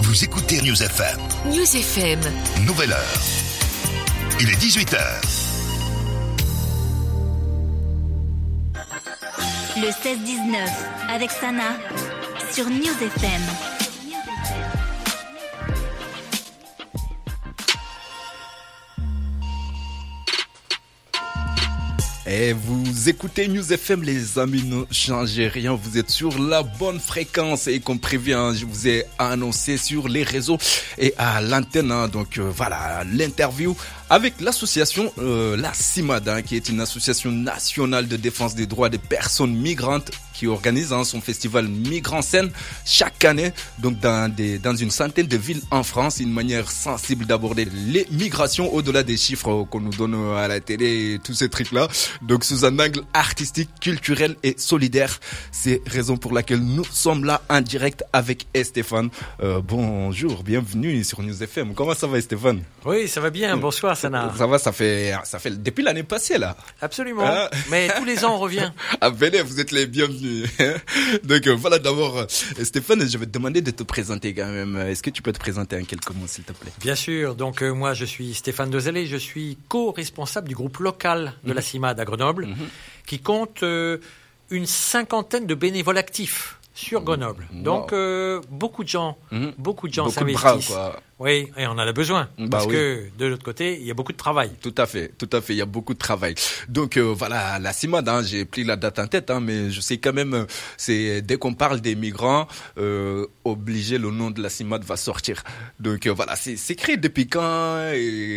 Vous écoutez News FM. News FM. Nouvelle heure. Il est 18h. Le 16-19 avec Sana sur News FM. Et vous écoutez News FM, les amis, ne changez rien, vous êtes sur la bonne fréquence. Et comme prévu, je vous ai annoncé sur les réseaux et à l'antenne. Donc voilà, l'interview avec l'association la CIMAD, qui est une association nationale de défense des droits des personnes migrantes, qui organise son festival Migrants Scène chaque année, donc dans une centaine de villes en France, une manière sensible d'aborder les migrations au-delà des chiffres qu'on nous donne à la télé et tous ces trucs-là. Donc sous un angle artistique, culturel et solidaire. C'est raison pour laquelle nous sommes là en direct avec Stéphane. Bonjour, bienvenue sur News FM. Comment ça va, Stéphane? Oui, ça va bien. Bonsoir, Sana. Ça va, ça fait depuis l'année passée là. Absolument. Mais tous les ans on revient. Ah venez, vous êtes les bienvenus. Donc voilà, d'abord Stéphane, je vais te demander de te présenter quand même. Est-ce que tu peux te présenter en quelques mots, s'il te plaît? Bien sûr. Donc moi je suis Stéphane Dezellé, je suis co-responsable du groupe local de la CIMAD à Grenoble, qui compte une cinquantaine de bénévoles actifs sur Grenoble. Donc beaucoup de gens s'investissent. Quoi. Oui, et on en a besoin parce que de l'autre côté, il y a beaucoup de travail. Tout à fait, il y a beaucoup de travail. Donc voilà, la CIMAD, j'ai pris la date en tête, mais je sais quand même, c'est dès qu'on parle des migrants, obligé, le nom de la CIMAD va sortir. Donc voilà, c'est créé depuis quand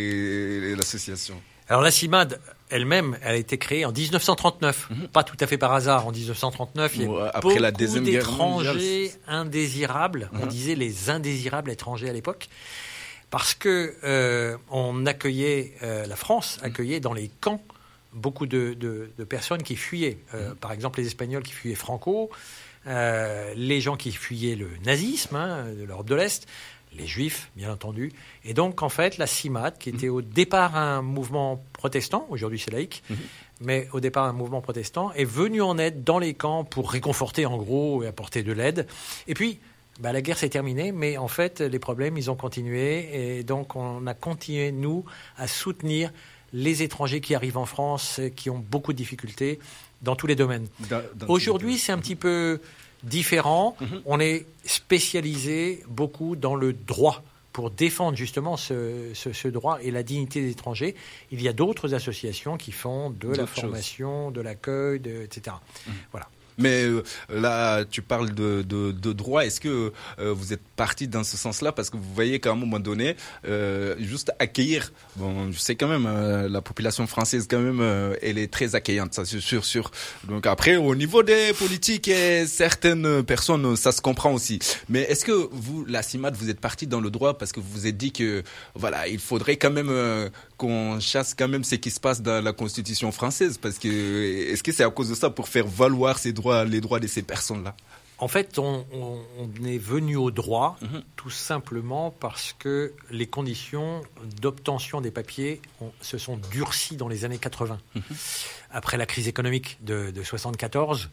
et l'association? Alors la CIMAD elle-même, elle a été créée en 1939. Pas tout à fait par hasard. En 1939, il y a après la Deuxième Guerre mondiale, d'étrangers indésirables. On disait les indésirables étrangers à l'époque. Parce que on accueillait, la France accueillait dans les camps beaucoup de personnes qui fuyaient. Par exemple, les Espagnols qui fuyaient Franco, les gens qui fuyaient le nazisme de l'Europe de l'Est, les Juifs, bien entendu. Et donc, en fait, la CIMAD, qui était au départ un mouvement protestant, aujourd'hui c'est laïque, mais au départ un mouvement protestant, est venu en aide dans les camps pour réconforter, en gros, et apporter de l'aide. Et puis, la guerre s'est terminée, mais en fait, les problèmes, ils ont continué. Et donc, on a continué, nous, à soutenir les étrangers qui arrivent en France, qui ont beaucoup de difficultés dans tous les domaines. Aujourd'hui, c'est un petit peu différent. On est spécialisé beaucoup dans le droit pour défendre justement ce droit et la dignité des étrangers. Il y a d'autres associations qui font de la formation, de l'accueil, etc. Voilà. Mais là, tu parles de droit. Est-ce que vous êtes parti dans ce sens-là? Parce que vous voyez qu'à un moment donné, juste accueillir, je sais quand même, la population française, quand même, elle est très accueillante, ça c'est sûr. Donc après, au niveau des politiques et certaines personnes, ça se comprend aussi. Mais est-ce que vous, la CIMAD, vous êtes parti dans le droit parce que vous vous êtes dit que, voilà, il faudrait quand même qu'on chasse quand même ce qui se passe dans la Constitution française? Parce que, est-ce que c'est à cause de ça, pour faire valoir les droits de ces personnes-là? En fait, on est venu au droit tout simplement parce que les conditions d'obtention des papiers se sont durcies dans les années 80. Après la crise économique de 74,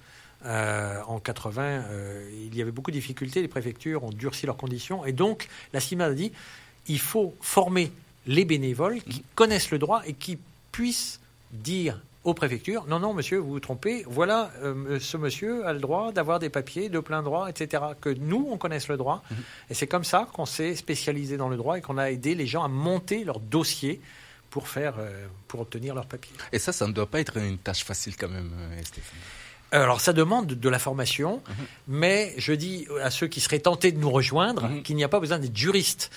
en 80, il y avait beaucoup de difficultés. Les préfectures ont durci leurs conditions. Et donc, la CIMAD a dit il faut former les bénévoles qui connaissent le droit et qui puissent dire aux préfectures, non, monsieur, vous vous trompez, voilà, ce monsieur a le droit d'avoir des papiers de plein droit, etc. Que nous, on connaisse le droit. Et c'est comme ça qu'on s'est spécialisé dans le droit et qu'on a aidé les gens à monter leur dossier pour obtenir leurs papiers. Et ça ne doit pas être une tâche facile quand même, Stéphane. Alors, ça demande de la formation, mais je dis à ceux qui seraient tentés de nous rejoindre qu'il n'y a pas besoin d'être juriste.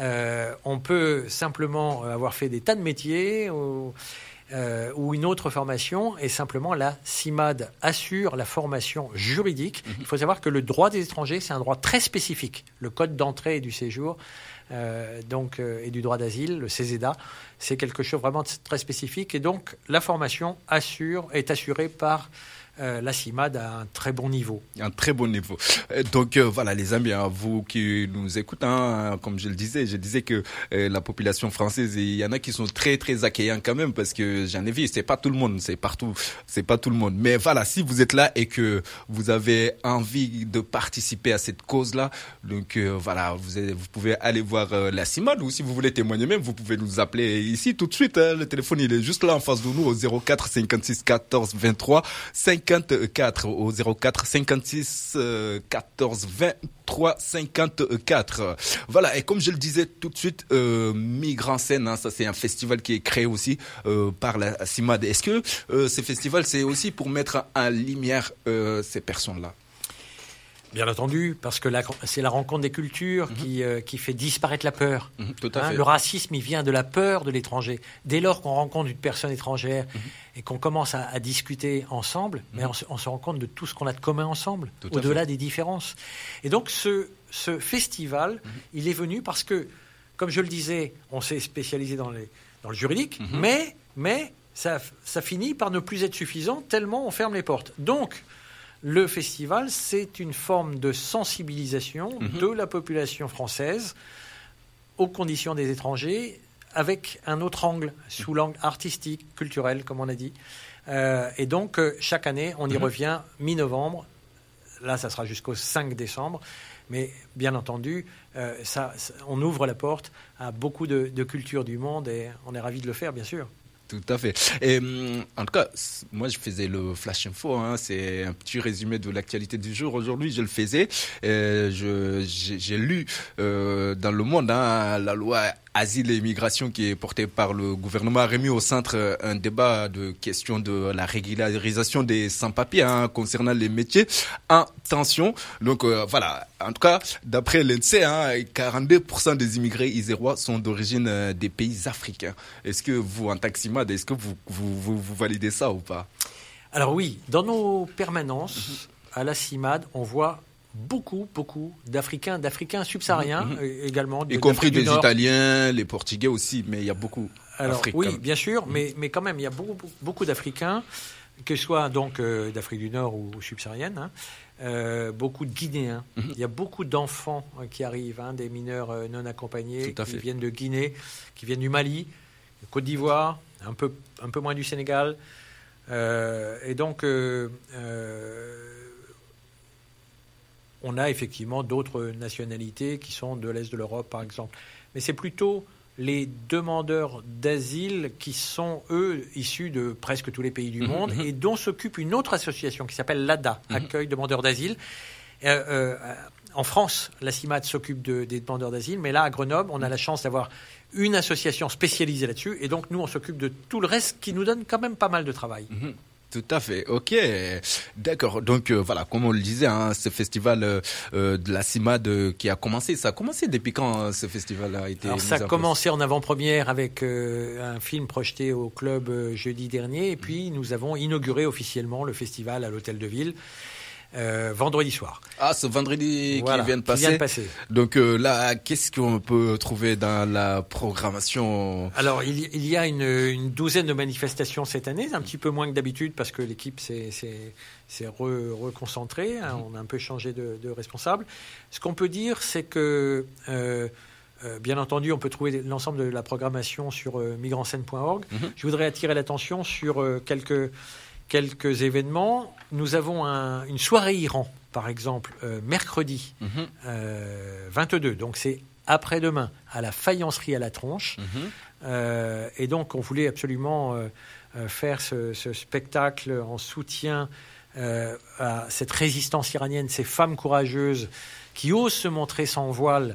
On peut simplement avoir fait des tas de métiers ou une autre formation, et simplement la CIMAD assure la formation juridique. Il faut savoir que le droit des étrangers, c'est un droit très spécifique. Le code d'entrée et du séjour, et du droit d'asile, le CESEDA, c'est quelque chose vraiment très spécifique. Et donc, la formation est assurée par la CIMAD a un très bon niveau. Un très bon niveau. Donc voilà les amis, hein, vous qui nous écoutez, hein, comme je disais que la population française, il y en a qui sont très très accueillants quand même, parce que j'en ai vu, c'est pas tout le monde, c'est partout, c'est pas tout le monde. Mais voilà, si vous êtes là et que vous avez envie de participer à cette cause-là, donc voilà, vous pouvez aller voir la CIMAD, ou si vous voulez témoigner même, vous pouvez nous appeler ici tout de suite. Hein, le téléphone il est juste là en face de nous au 04 56 14 23 54, au 04 56 14 23 54. Voilà, et comme je le disais tout de suite, Migrants Scène, hein, ça c'est un festival qui est créé aussi par la CIMAD. Est-ce que ce festival c'est aussi pour mettre en lumière ces personnes-là? Bien entendu, parce que c'est la rencontre des cultures qui fait disparaître la peur. Tout à fait. Le racisme, il vient de la peur de l'étranger. Dès lors qu'on rencontre une personne étrangère et qu'on commence à discuter ensemble, mais on se rend compte de tout ce qu'on a de commun ensemble, au-delà des différences. Et donc ce festival, il est venu parce que, comme je le disais, on s'est spécialisé dans le juridique, mais ça finit par ne plus être suffisant tellement on ferme les portes. Donc, le festival, c'est une forme de sensibilisation de la population française aux conditions des étrangers, avec un autre angle, sous l'angle artistique, culturel, comme on a dit. Et donc, chaque année, on y revient mi-novembre. Là, ça sera jusqu'au 5 décembre. Mais bien entendu, on ouvre la porte à beaucoup de cultures du monde et on est ravis de le faire, bien sûr. Tout à fait. Et en tout cas, moi, je faisais le Flash Info. Hein, c'est un petit résumé de l'actualité du jour. Aujourd'hui, je le faisais. J'ai lu dans Le Monde, hein, la loi Asile et Immigration qui est portée par le gouvernement a remis au centre un débat de questions de la régularisation des sans-papiers, hein, concernant les métiers en tension. Donc voilà, en tout cas, d'après l'INSEE, hein, 42% des immigrés isérois sont d'origine des pays africains. Est-ce que vous, en tant que CIMAD, est-ce que vous validez ça ou pas? Alors oui, dans nos permanences à la CIMAD, on voit beaucoup d'Africains subsahariens également. Y compris des Italiens, les Portugais aussi, mais il y a beaucoup d'Africains. Oui, bien sûr, mais quand même, il y a beaucoup d'Africains, que ce soit donc d'Afrique du Nord ou subsaharienne, beaucoup de Guinéens. Il y a beaucoup d'enfants qui arrivent, des mineurs non accompagnés, qui viennent de Guinée, qui viennent du Mali, de Côte d'Ivoire, un peu moins du Sénégal. Et donc... on a effectivement d'autres nationalités qui sont de l'Est de l'Europe, par exemple. Mais c'est plutôt les demandeurs d'asile qui sont, eux, issus de presque tous les pays du monde et dont s'occupe une autre association qui s'appelle l'ADA, Accueil demandeurs d'asile. En France, la CIMAD s'occupe des demandeurs d'asile, mais là, à Grenoble, on a la chance d'avoir une association spécialisée là-dessus. Et donc, nous, on s'occupe de tout le reste qui nous donne quand même pas mal de travail. Tout à fait, ok, d'accord. Donc voilà, comme on le disait, hein, ce festival de la CIMAD qui a commencé, ça a commencé depuis quand ce festival a été mis en place? Ça a commencé en avant-première avec un film projeté au club jeudi dernier, et puis nous avons inauguré officiellement le festival à l'Hôtel de Ville. Vendredi soir. Ah, ce vendredi qui vient de passer. Donc là, qu'est-ce qu'on peut trouver dans la programmation? Alors, il y a une douzaine de manifestations cette année, un petit peu moins que d'habitude parce que l'équipe s'est reconcentrée. Hein, on a un peu changé de responsable. Ce qu'on peut dire, c'est que bien entendu, on peut trouver l'ensemble de la programmation sur migrantscène.org. Je voudrais attirer l'attention sur quelques événements. Nous avons une soirée Iran, par exemple, mercredi 22, donc c'est après-demain, à la faïencerie à la Tronche. Et donc, on voulait absolument faire ce spectacle en soutien à cette résistance iranienne, ces femmes courageuses qui osent se montrer sans voile,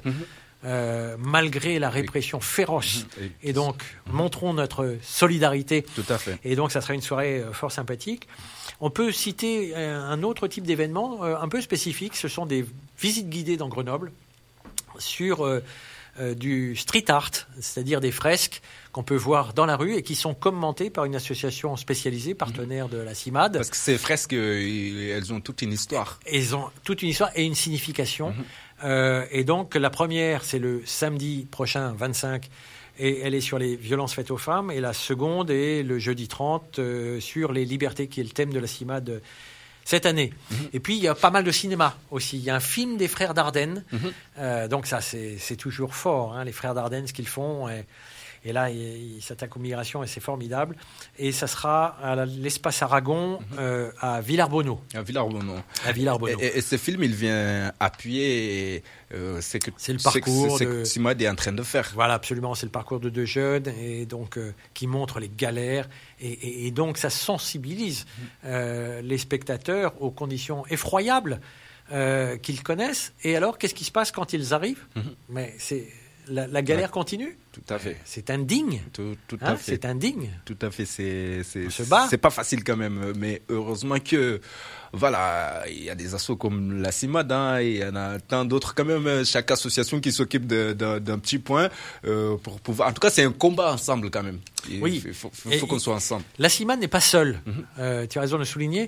malgré la répression féroce. Et donc, montrons notre solidarité. Tout à fait. Et donc, ça sera une soirée fort sympathique. On peut citer un autre type d'événement un peu spécifique. Ce sont des visites guidées dans Grenoble sur du street art, c'est-à-dire des fresques qu'on peut voir dans la rue et qui sont commentées par une association spécialisée, partenaire de la CIMAD. Parce que ces fresques, elles ont toute une histoire. Elles ont toute une histoire et une signification. Et donc, la première, c'est le samedi prochain, 25, Et elle est sur les violences faites aux femmes. Et la seconde est le jeudi 30 sur les libertés, qui est le thème de la CIMAD cette année. Et puis, il y a pas mal de cinéma aussi. Il y a un film des frères Dardenne. Donc ça, c'est toujours fort, hein, les frères Dardenne, ce qu'ils font. Et là, ils s'attaquent aux migrations et c'est formidable. Et ça sera à l'espace Aragon à Villarbonneau. À Villarbonneau. À Villarbonneau. Et ce film, il vient appuyer c'est le parcours que Simad est en train de faire. Voilà, absolument. C'est le parcours de deux jeunes et donc qui montrent les galères. Et donc, ça sensibilise les spectateurs aux conditions effroyables qu'ils connaissent. Et alors, qu'est-ce qui se passe quand ils arrivent? Mais c'est... La galère continue. Tout à fait. C'est indigne. Tout à fait. C'est indigne. Tout à fait. On se bat. C'est pas facile quand même, mais heureusement que voilà, il y a des assos comme la CIMAD, hein, et il y en a tant d'autres quand même. Chaque association qui s'occupe d'un petit point pour pouvoir. En tout cas, c'est un combat ensemble quand même. Oui. Il faut qu'on soit ensemble. La CIMAD n'est pas seule. Tu as raison de le souligner.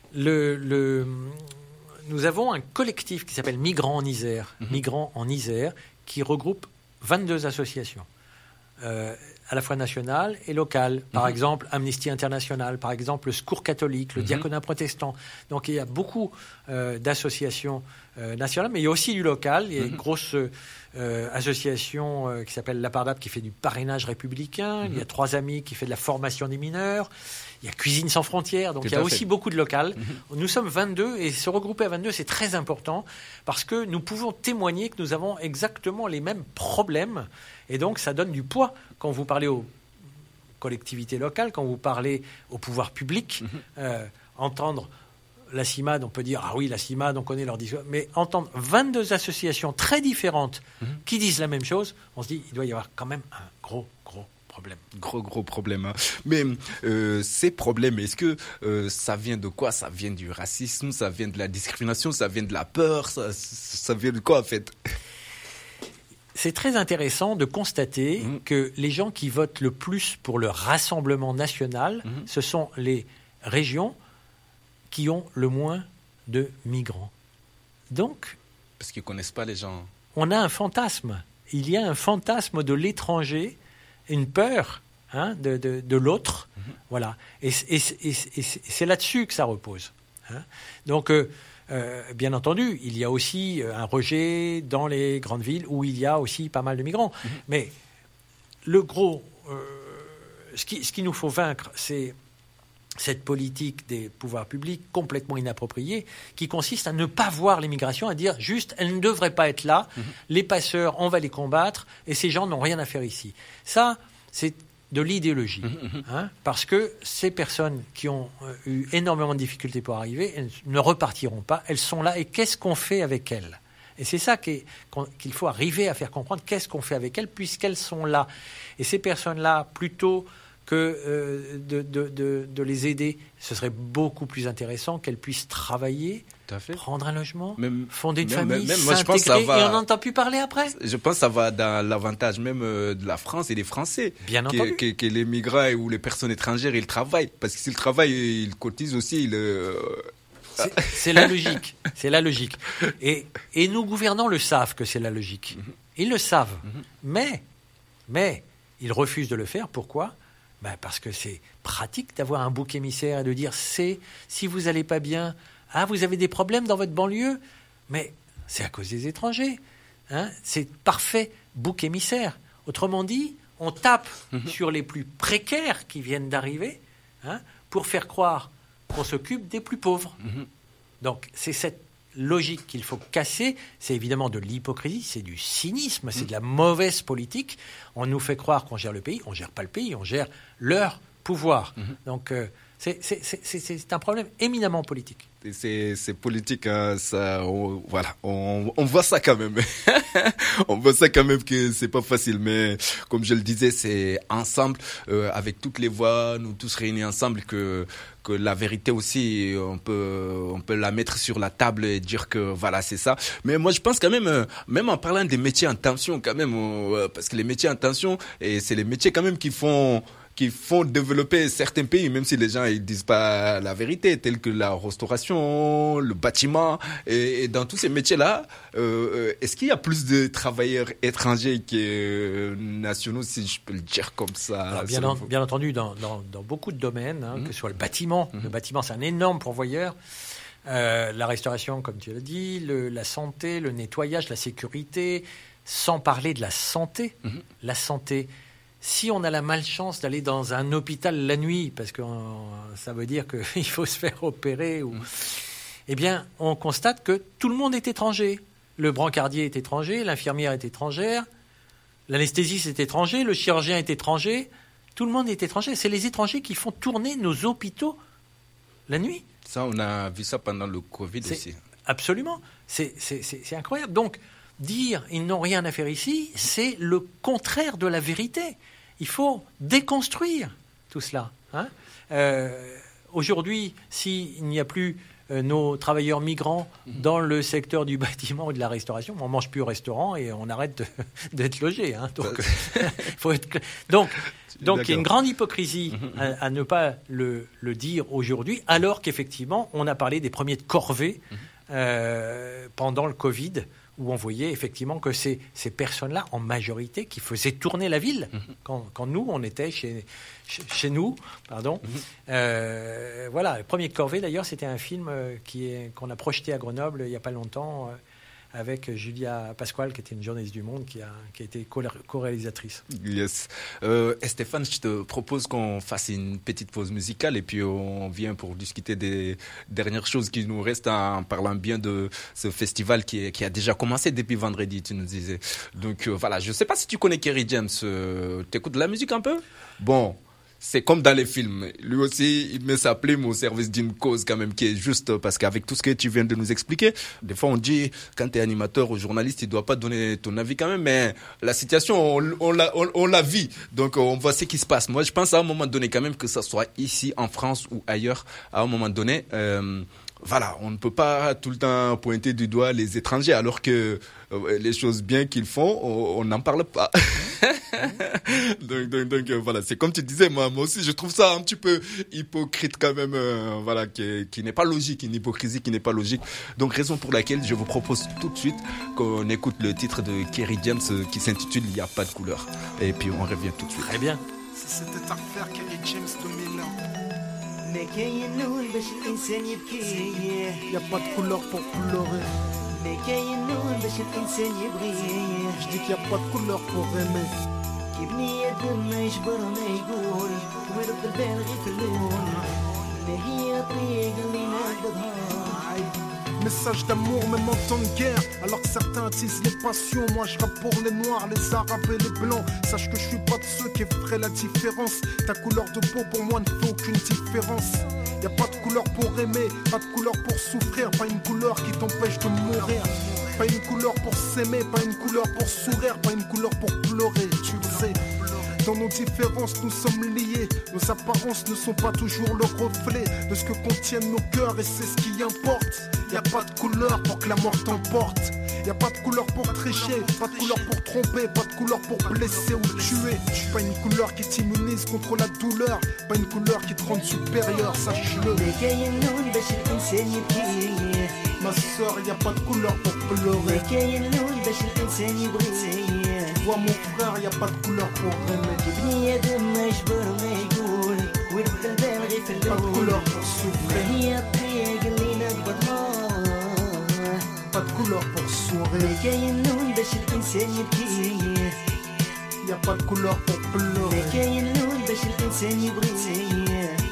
Nous avons un collectif qui s'appelle Migrants en Isère. Migrants en Isère, qui regroupe 22 associations, à la fois nationales et locales. Par exemple, Amnesty International, par exemple, le Secours catholique, le Diaconat protestant. Donc, il y a beaucoup d'associations nationales, mais il y a aussi du local. Il y a une grosse association qui s'appelle La Pardab, qui fait du parrainage républicain. Il y a Trois Amis qui fait de la formation des mineurs. Il y a Cuisine sans frontières, donc il y a aussi beaucoup de local. Nous sommes 22 et se regrouper à 22, c'est très important parce que nous pouvons témoigner que nous avons exactement les mêmes problèmes et donc ça donne du poids quand vous parlez aux collectivités locales, quand vous parlez au pouvoir public. Entendre la CIMAD, on peut dire « Ah oui, la CIMAD, on connaît leur discours », mais entendre 22 associations très différentes qui disent la même chose, on se dit il doit y avoir quand même un gros problème. Gros problème. Hein. Mais ces problèmes, est-ce que ça vient de quoi? Ça vient du racisme, ça vient de la discrimination, ça vient de la peur, ça vient de quoi en fait? C'est très intéressant de constater que les gens qui votent le plus pour le Rassemblement national, ce sont les régions qui ont le moins de migrants. Donc, parce qu'ils ne connaissent pas les gens. On a un fantasme. Il y a un fantasme de l'étranger, une peur de l'autre. Voilà. Et c'est là-dessus que ça repose. Donc, bien entendu, il y a aussi un rejet dans les grandes villes où il y a aussi pas mal de migrants. Mais le gros... ce qui nous faut vaincre, c'est cette politique des pouvoirs publics complètement inappropriée qui consiste à ne pas voir l'immigration, à dire juste elle ne devrait pas être là, les passeurs, on va les combattre et ces gens n'ont rien à faire ici. Ça, c'est de l'idéologie. Parce que ces personnes qui ont eu énormément de difficultés pour arriver, elles ne repartiront pas, elles sont là et qu'est-ce qu'on fait avec elles ? Et c'est ça qu'il faut arriver à faire comprendre, qu'est-ce qu'on fait avec elles puisqu'elles sont là. Et ces personnes-là, plutôt que de les aider, ce serait beaucoup plus intéressant qu'elles puissent travailler, prendre un logement, fonder une famille, s'intégrer, et on n'entend plus parler après. Je pense que ça va dans l'avantage même de la France et des Français. Bien entendu. Que les migrants ou les personnes étrangères, ils travaillent. Parce que s'ils travaillent, ils cotisent aussi. C'est la logique. C'est la logique. Et nos gouvernants le savent que c'est la logique. Ils le savent. Mais ils refusent de le faire. Pourquoi ? Parce que c'est pratique d'avoir un bouc émissaire et de dire si vous n'allez pas bien, vous avez des problèmes dans votre banlieue, mais c'est à cause des étrangers. C'est parfait bouc émissaire. Autrement dit, on tape sur les plus précaires qui viennent d'arriver pour faire croire qu'on s'occupe des plus pauvres. Donc c'est cette logique qu'il faut casser. C'est évidemment de l'hypocrisie, c'est du cynisme, c'est de la mauvaise politique. On nous fait croire qu'on gère le pays, on ne gère pas le pays, on gère leur pouvoir. Donc c'est un problème éminemment politique. C'est politique, hein, ça, on voit ça quand même. On voit ça quand même que c'est pas facile, mais comme je le disais, c'est ensemble, avec toutes les voix, nous tous réunis ensemble, que la vérité aussi, on peut la mettre sur la table et dire que voilà, c'est ça. Mais moi, je pense quand même en parlant des métiers en tension, quand même, parce que les métiers en tension, et c'est les métiers quand même qui font qui font développer certains pays, même si les gens ils disent pas la vérité, tels que la restauration, le bâtiment, et dans tous ces métiers-là, est-ce qu'il y a plus de travailleurs étrangers que nationaux, si je peux le dire comme ça? Alors, bien entendu, dans beaucoup de domaines, que ce soit le bâtiment, c'est un énorme pourvoyeur. La restauration, comme tu l'as dit, la santé, le nettoyage, la sécurité, sans parler de la santé. La santé, si on a la malchance d'aller dans un hôpital la nuit, parce que ça veut dire qu'il faut se faire opérer, eh bien, on constate que tout le monde est étranger. Le brancardier est étranger, l'infirmière est étrangère, l'anesthésiste est étranger, le chirurgien est étranger, tout le monde est étranger. C'est les étrangers qui font tourner nos hôpitaux la nuit. Ça, on a vu ça pendant le Covid aussi. Absolument. C'est incroyable. Donc, dire ils n'ont rien à faire ici, c'est le contraire de la vérité. Il faut déconstruire tout cela. Aujourd'hui, s'il n'y a plus nos travailleurs migrants dans le secteur du bâtiment ou de la restauration, on ne mange plus au restaurant et on arrête d'être logé. Donc, faut être... donc il y a une grande hypocrisie à ne pas le dire aujourd'hui, alors qu'effectivement, on a parlé des premiers de corvée pendant le Covid, où on voyait effectivement que ces personnes-là, en majorité, qui faisaient tourner la ville, quand nous, on était chez nous, pardon. Voilà, le premier de corvée, d'ailleurs, c'était un film qu'on a projeté à Grenoble il n'y a pas longtemps, avec Julia Pasquale, qui était une journaliste du Monde, qui a été co-réalisatrice. Yes. Stéphane, je te propose qu'on fasse une petite pause musicale et puis on vient pour discuter des dernières choses qui nous restent en parlant bien de ce festival qui a déjà commencé depuis vendredi, tu nous disais. Donc voilà, je ne sais pas si tu connais Kerry James. T'écoutes de la musique un peu? Bon. C'est comme dans les films. Lui aussi, il met sa plume au service d'une cause quand même qui est juste, parce qu'avec tout ce que tu viens de nous expliquer, des fois on dit, quand tu es animateur ou journaliste, tu dois pas donner ton avis quand même, mais la situation, on la vit. Donc on voit ce qui se passe. Moi, je pense à un moment donné quand même, que ça soit ici en France ou ailleurs, à un moment donné, voilà, on ne peut pas tout le temps pointer du doigt les étrangers, alors que les choses bien qu'ils font, on n'en parle pas. donc voilà, c'est comme tu disais, moi aussi je trouve ça un petit peu hypocrite quand même, voilà, qui n'est pas logique, une hypocrisie qui n'est pas logique. Donc raison pour laquelle je vous propose tout de suite qu'on écoute le titre de Kerry James qui s'intitule Il n'y a pas de couleur. Et puis on revient tout de suite. Très bien. Si c'était à refaire, Kerry James 2001. ما كاين باش الانسان يبكي Y'a pas de couleur pour pleurer. ما كاين باش الانسان يبغي Je dis qu'il y a pas de couleur pour aimer. كي بني ادم ما يجبر ما يقول ورد البال غير في اللون ما هي الطريق اللي نقبضها. Message d'amour même en temps de guerre. Alors que certains attisent les passions, moi je rappe pour les noirs, les arabes et les blancs. Sache que je suis pas de ceux qui feraient la différence. Ta couleur de peau pour moi ne fait aucune différence. Y a pas de couleur pour aimer, pas de couleur pour souffrir, pas une couleur qui t'empêche de mourir. Pas une couleur pour s'aimer, pas une couleur pour sourire, pas une couleur pour pleurer, tu le sais. Dans nos différences, nous sommes liés. Nos apparences ne sont pas toujours le reflet de ce que contiennent nos cœurs, et c'est ce qui importe. Y a pas de couleur pour que la mort t'emporte. Y a pas de couleur pour tricher, pas de couleur pour tromper, pas de couleur pour blesser ou tuer. Pas une couleur qui t'immunise contre la douleur, pas une couleur qui te rend supérieur, sache-le. ما كاين باش الانسان يبكي Ma soeur, y a pas de couleur pour ما pleurer. كاين باش الانسان يبغي Vois mon frère, y a pas de couleur pour aimer. كي بني ادم ما يجبر ما يقول ورد البال غير في Pas de اللون couleur pour ما souffrir, هي الطريق اللي نقبضها. pas de couleur pour ما sourire. كاين باش الانسان يبكي Y a pas de couleur pour ما pleurer. كاين باش الانسان يبغي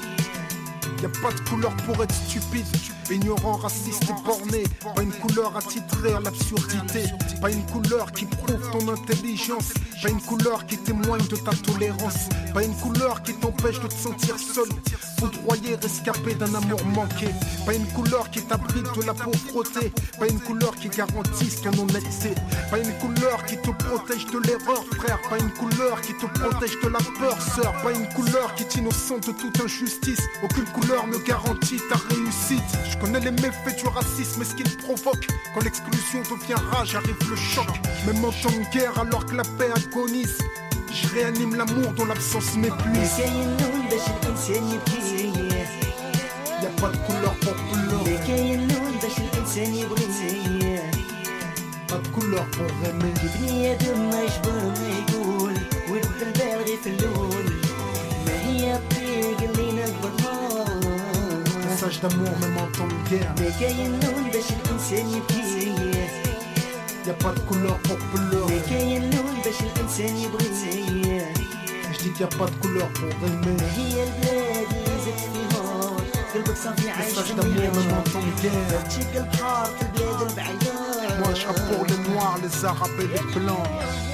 Y a pas de couleur pour être stupide, ignorant, raciste et borné. Pas une couleur attitrée à l'absurdité. Pas une couleur qui prouve ton intelligence. Pas une couleur qui témoigne de ta tolérance. Pas une couleur qui t'empêche de te sentir seul, foudroyé, rescapé d'un amour manqué. Pas une couleur qui t'abrite de la pauvreté. Pas une couleur qui garantisse ton honnêteté. Pas une couleur qui te protège de l'erreur, frère. Pas une couleur qui te protège de la peur, sœur. Pas une couleur qui t'innocente de toute injustice. Aucune couleur ne garantit ta réussite. Je connais les méfaits du racisme et ce qu'il provoque. Quand l'exclusion devient rage, arrive le choc. Même en temps de guerre, alors que la paix agonise, Je réanime l'amour dont l'absence m'épuise. كاين لون باش الانسان يبكي Y'a pas de couleur pour pleurer, كاين لون باش الانسان يبغي pas de couleur pour aimer. بني ادم ما يجبر ما يقول ويبدا البال غير في اللون ما هي الطريق اللي نقبضها Message d'amour même en temps de guerre. ما كاين لون باش الانسان يبكي Y'a pas de couleur pour ما pleurer. كاين لون باش الانسان يبغي Je dis qu'il y a pas de couleur pour aimer. هي البلاد اللي زدت فيها قلبك صافي عايش Message d'amour même en temps de guerre. تشق البحر في البلاد البعيدة Moi je rappe pour les noirs, les arabes et les blancs.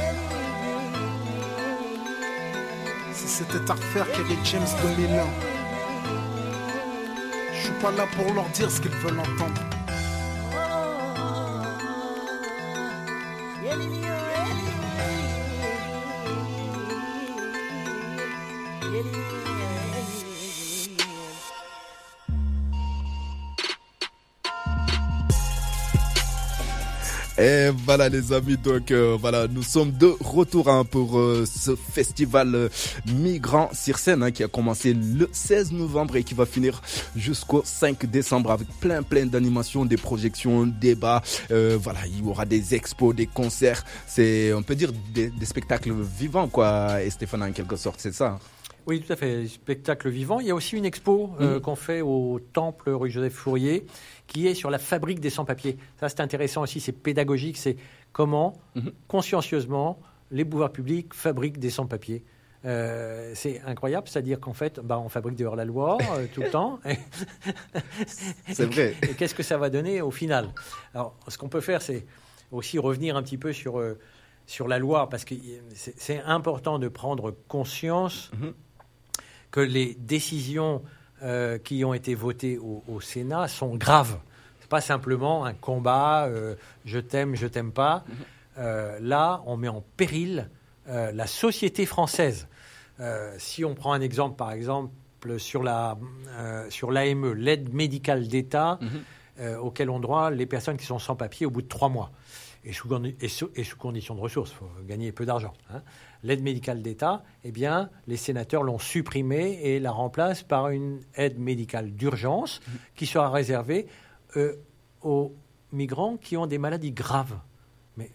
Si c'était à refaire, Kerry James 2001. Je suis pas là pour leur dire ce qu'ils veulent entendre. Et voilà les amis, donc voilà, nous sommes de retour pour ce festival Migrants sur scène qui a commencé le 16 novembre et qui va finir jusqu'au 5 décembre avec plein d'animations, des projections, débats. Voilà, il y aura des expos, des concerts. C'est, on peut dire, des spectacles vivants quoi. Et Stéphane, en quelque sorte, c'est ça. Oui, tout à fait. Spectacle vivant. Il y a aussi une expo qu'on fait au Temple rue Joseph Fourier, qui est sur la fabrique des sans-papiers. Ça, c'est intéressant aussi. C'est pédagogique. C'est comment, consciencieusement, les pouvoirs publics fabriquent des sans-papiers. C'est incroyable. C'est-à-dire qu'en fait, on fabrique de hors-la-loi tout le temps. C'est vrai. Et qu'est-ce que ça va donner au final? Alors, ce qu'on peut faire, c'est aussi revenir un petit peu sur la loi, parce que c'est important de prendre conscience que les décisions qui ont été votées au Sénat sont graves. C'est pas simplement un combat, je t'aime pas. Là, on met en péril la société française. Si on prend un exemple, par exemple, sur l'AME, l'aide médicale d'État, auquel ont droit les personnes qui sont sans papier au bout de 3 mois. Et sous conditions de ressources, il faut gagner peu d'argent. L'aide médicale d'État, eh bien, les sénateurs l'ont supprimée et la remplacent par une aide médicale d'urgence qui sera réservée aux migrants qui ont des maladies graves. Mais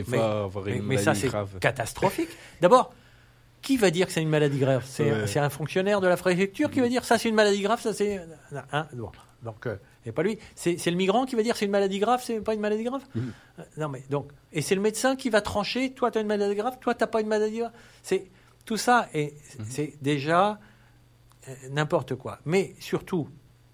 ça, c'est grave. Catastrophique. D'abord, qui va dire que c'est une maladie grave? C'est un fonctionnaire de la préfecture qui va dire ça, c'est une maladie grave, ça c'est... Donc, et pas lui. C'est le migrant qui va dire c'est une maladie grave, c'est pas une maladie grave. Non mais donc, et c'est le médecin qui va trancher. Toi, tu as une maladie grave. Toi, t'as pas une maladie grave. C'est tout ça et c'est déjà n'importe quoi. Mais surtout,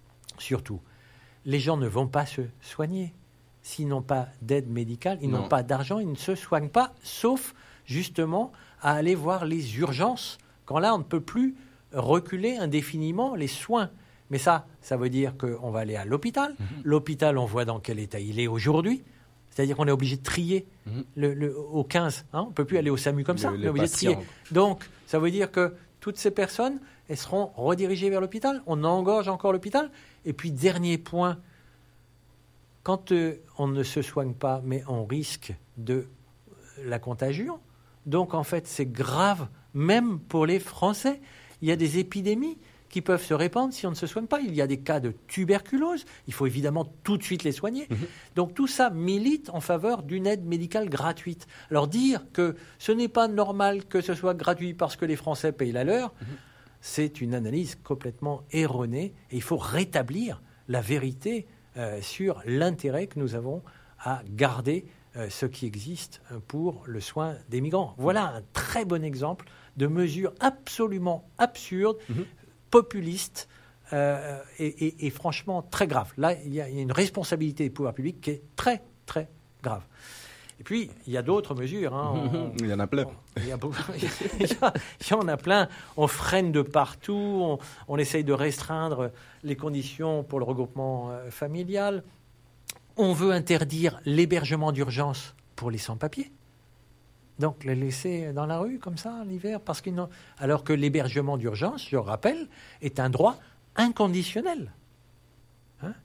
les gens ne vont pas se soigner s'ils n'ont pas d'aide médicale. Ils n'ont pas d'argent. Ils ne se soignent pas, sauf justement à aller voir les urgences. Quand là, on ne peut plus reculer indéfiniment les soins. Mais ça veut dire qu'on va aller à l'hôpital. L'hôpital, on voit dans quel état il est aujourd'hui. C'est-à-dire qu'on est obligé de trier au 15. On ne peut plus aller au SAMU comme ça. On est obligé de trier. Donc, ça veut dire que toutes ces personnes, elles seront redirigées vers l'hôpital. On engorge encore l'hôpital. Et puis, dernier point, quand on ne se soigne pas, mais on risque de la contagion. Donc, en fait, c'est grave, même pour les Français. Il y a des épidémies qui peuvent se répandre si on ne se soigne pas. Il y a des cas de tuberculose. Il faut évidemment tout de suite les soigner. Donc tout ça milite en faveur d'une aide médicale gratuite. Alors dire que ce n'est pas normal que ce soit gratuit parce que les Français payent la leur, c'est une analyse complètement erronée. Et il faut rétablir la vérité sur l'intérêt que nous avons à garder ce qui existe pour le soin des migrants. Voilà un très bon exemple de mesures absolument absurdes, populiste et franchement très grave. Là, il y a une responsabilité des pouvoirs publics qui est très, très grave. Et puis, il y a d'autres mesures. Il y en a plein. Il y en a plein. On freine de partout. On essaye de restreindre les conditions pour le regroupement familial. On veut interdire l'hébergement d'urgence pour les sans-papiers. Donc, les laisser dans la rue, comme ça, l'hiver, alors que l'hébergement d'urgence, je rappelle, est un droit inconditionnel.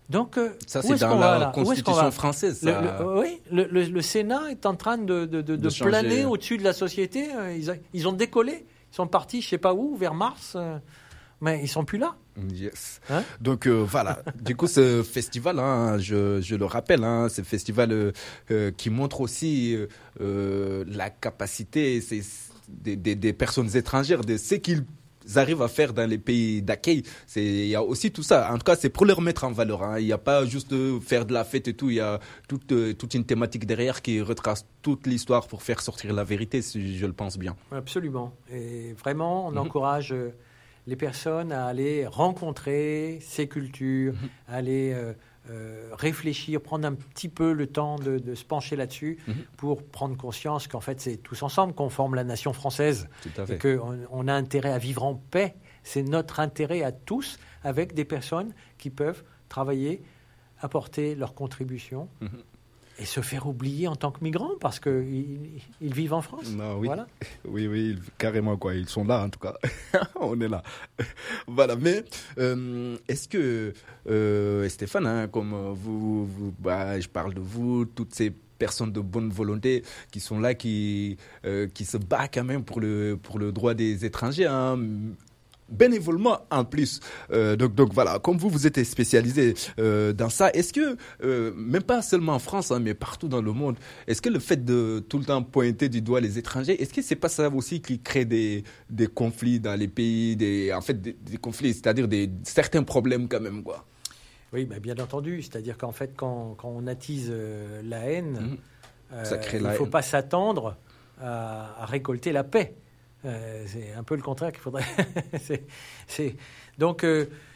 Donc, Ça, où c'est est-ce dans qu'on va, la là? Où est-ce qu'on Constitution va française. Oui, le Sénat est en train de changer. planer au-dessus de la société. Ils ont décollé. Ils sont partis, je sais pas où, vers Mars. Mais ils sont plus là. Yes. Hein? Donc voilà. Du coup, ce festival, hein, je le rappelle, hein, c'est un festival qui montre aussi la capacité des personnes étrangères, de ce qu'ils arrivent à faire dans les pays d'accueil. Il y a aussi tout ça. En tout cas, c'est pour leur mettre en valeur. Hein. Il n'y a pas juste faire de la fête et tout. Il y a toute une thématique derrière qui retrace toute l'histoire pour faire sortir la vérité, si je le pense bien. Absolument. Et vraiment, on encourage les personnes à aller rencontrer ces cultures, à aller réfléchir, prendre un petit peu le temps de se pencher là-dessus pour prendre conscience qu'en fait, c'est tous ensemble qu'on forme la nation française. Tout à fait. Et qu'on a intérêt à vivre en paix. C'est notre intérêt à tous, avec des personnes qui peuvent travailler, apporter leur contribution et se faire oublier en tant que migrants parce qu'ils vivent en France. Non, oui. Voilà. Oui, carrément, quoi. Ils sont là, en tout cas. On est là. Voilà. Mais est-ce que, Stéphane, hein, comme je parle de vous, toutes ces personnes de bonne volonté qui sont là, qui se battent quand même pour le droit des étrangers, hein, bénévolement en plus. Donc voilà, comme vous êtes spécialisé dans ça, est-ce que, même pas seulement en France, hein, mais partout dans le monde, est-ce que le fait de tout le temps pointer du doigt les étrangers, est-ce que c'est pas ça aussi qui crée des conflits dans les pays, des conflits, c'est-à-dire certains problèmes quand même, quoi? Oui, bien entendu. C'est-à-dire qu'en fait, quand on attise la haine, il ne faut pas s'attendre à récolter la paix. C'est un peu le contraire qu'il faudrait. Donc,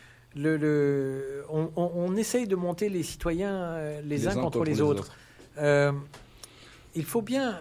on essaye de monter les citoyens les uns contre les autres. Il faut bien.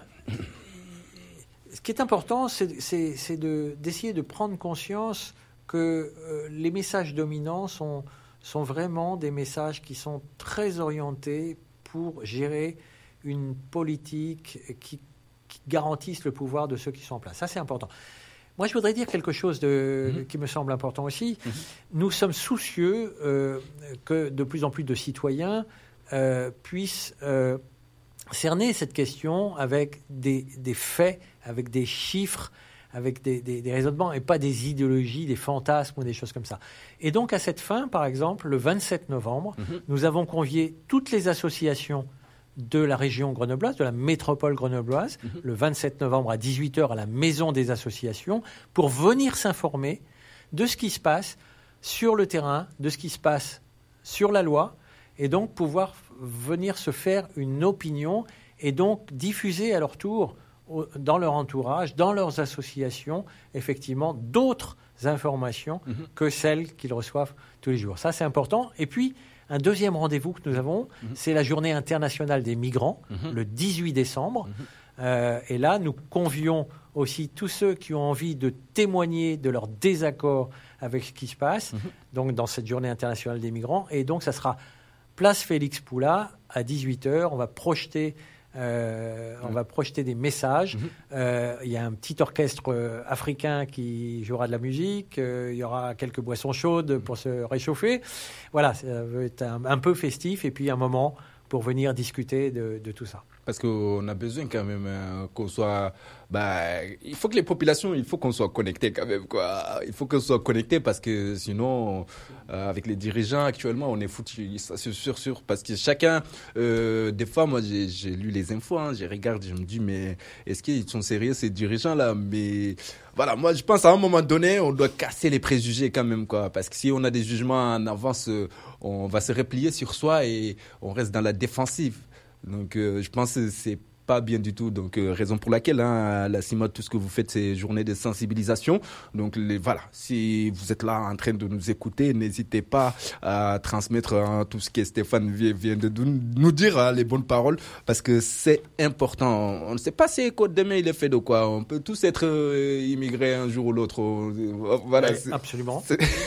Ce qui est important, c'est d'essayer de prendre conscience que les messages dominants sont vraiment des messages qui sont très orientés pour gérer une politique qui garantisse le pouvoir de ceux qui sont en place. Ça, c'est important. Moi, je voudrais dire quelque chose qui me semble important aussi. Nous sommes soucieux que de plus en plus de citoyens puissent cerner cette question avec des faits, avec des chiffres, avec des raisonnements et pas des idéologies, des fantasmes ou des choses comme ça. Et donc, à cette fin, par exemple, le 27 novembre, nous avons convié toutes les associations de la région grenobloise, de la métropole grenobloise, le 27 novembre à 18h à la Maison des Associations, pour venir s'informer de ce qui se passe sur le terrain, de ce qui se passe sur la loi, et donc pouvoir venir se faire une opinion et donc diffuser à leur tour, dans leur entourage, dans leurs associations, effectivement, d'autres informations que celles qu'ils reçoivent tous les jours. Ça, c'est important. Et puis, un deuxième rendez-vous que nous avons, c'est la Journée internationale des migrants, le 18 décembre. Et là, nous convions aussi tous ceux qui ont envie de témoigner de leur désaccord avec ce qui se passe, donc dans cette Journée internationale des migrants. Et donc, ça sera place Félix Poula à 18h. On va projeter des messages. Il y a un petit orchestre africain qui jouera de la musique. Il y aura quelques boissons chaudes pour se réchauffer. Voilà, ça va être un peu festif et puis un moment pour venir discuter de tout ça. Parce qu'on a besoin quand même qu'on soit... il faut que les populations, il faut qu'on soit connectés quand même, quoi. Il faut qu'on soit connectés parce que sinon, avec les dirigeants actuellement, on est foutu. Ça, c'est sûr. Parce que chacun... des fois, moi, j'ai lu les infos, hein, je regarde, je me dis, mais est-ce qu'ils sont sérieux, ces dirigeants-là? Mais voilà, moi, je pense à un moment donné, on doit casser les préjugés quand même, quoi. Parce que si on a des jugements en avance, on va se replier sur soi et on reste dans la défensive. Donc, je pense que c'est pas bien du tout. Donc, raison pour laquelle, hein, la CIMAD, tout ce que vous faites, c'est journée de sensibilisation. Donc, voilà, si vous êtes là en train de nous écouter, n'hésitez pas à transmettre tout ce que Stéphane vient de nous dire, hein, les bonnes paroles, parce que c'est important. On ne sait pas si demain il est fait de quoi. On peut tous être immigrés un jour ou l'autre. Voilà. Oui, absolument.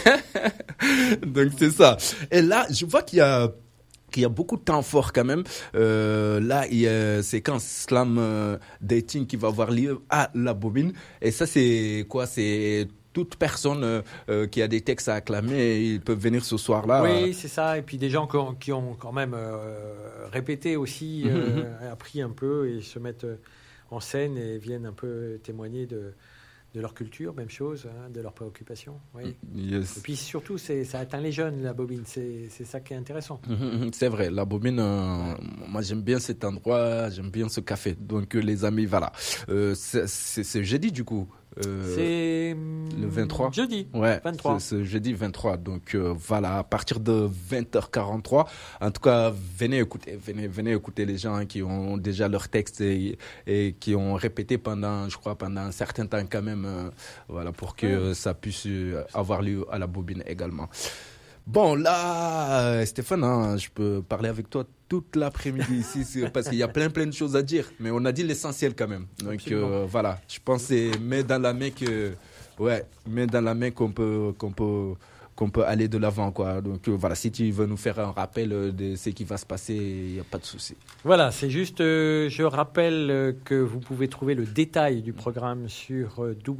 Donc, c'est ça. Et là, je vois qu'il y a beaucoup de temps fort quand même. Là, il y a séquence slam dating qui va avoir lieu à la Bobine. Et ça, c'est quoi? C'est toute personne qui a des textes à acclamer, ils peuvent venir ce soir-là. Oui, c'est ça. Et puis des gens qui ont quand même répété aussi, appris un peu et se mettent en scène et viennent un peu témoigner de leur culture, même chose, de leurs préoccupations. Oui. Yes. Et puis surtout, ça atteint les jeunes, la bobine. C'est ça qui est intéressant. C'est vrai, la bobine, moi j'aime bien cet endroit, j'aime bien ce café. Donc les amis, voilà. C'est jeudi du coup. C'est le 23 jeudi, ouais, 23. C'est jeudi 23. Donc voilà, à partir de 20h43. En tout cas, venez écouter les gens qui ont déjà leur texte et qui ont répété pendant un certain temps quand même. Voilà, pour que ça puisse avoir lieu à la bobine également. Bon, là, Stéphane, je peux parler avec toi toute l'après-midi ici parce qu'il y a plein de choses à dire. Mais on a dit l'essentiel quand même. Donc voilà, je pense que c'est main dans la main qu'on peut aller de l'avant, quoi. Donc voilà, si tu veux nous faire un rappel de ce qui va se passer, il n'y a pas de souci. Voilà, c'est juste, je rappelle que vous pouvez trouver le détail du programme sur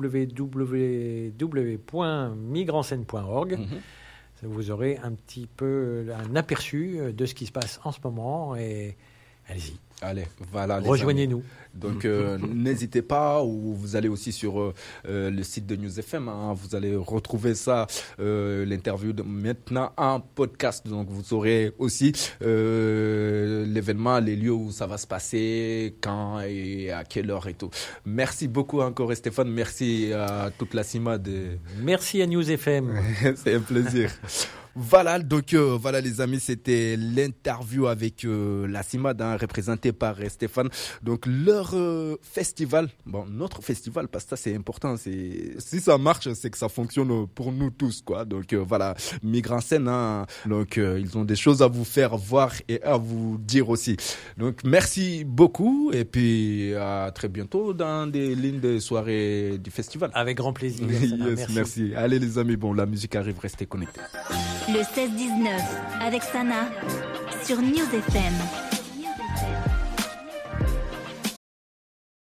www.migranscène.org. Vous aurez un petit peu un aperçu de ce qui se passe en ce moment et allez-y. Allez, voilà. Rejoignez-nous. Donc, n'hésitez pas, ou vous allez aussi sur le site de News FM. Vous allez retrouver ça, l'interview maintenant en podcast. Donc, vous saurez aussi l'événement, les lieux où ça va se passer, quand et à quelle heure et tout. Merci beaucoup encore, Stéphane. Merci à toute la CIMAD. Merci à News FM. C'est un plaisir. Voilà, donc voilà les amis, c'était l'interview avec la CIMAD, représentée par Stéphane. Donc leur festival, notre festival, parce que ça c'est important, si ça marche, c'est que ça fonctionne pour nous tous, quoi. Donc voilà, Migranscène, donc ils ont des choses à vous faire voir et à vous dire aussi. Donc merci beaucoup et puis à très bientôt dans des lignes de soirée du festival. Avec grand plaisir. Yes, merci. Allez les amis, la musique arrive, restez connectés. Le 16-19 avec Sana sur News FM.